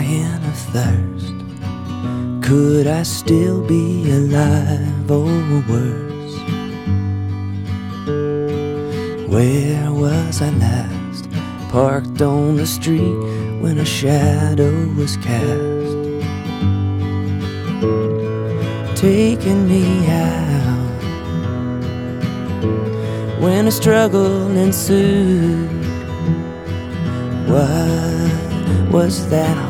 dying of thirst. Could I still be alive or worse? Where was I last? Parked on the street when a shadow was cast, taking me out. When a struggle ensued, what was that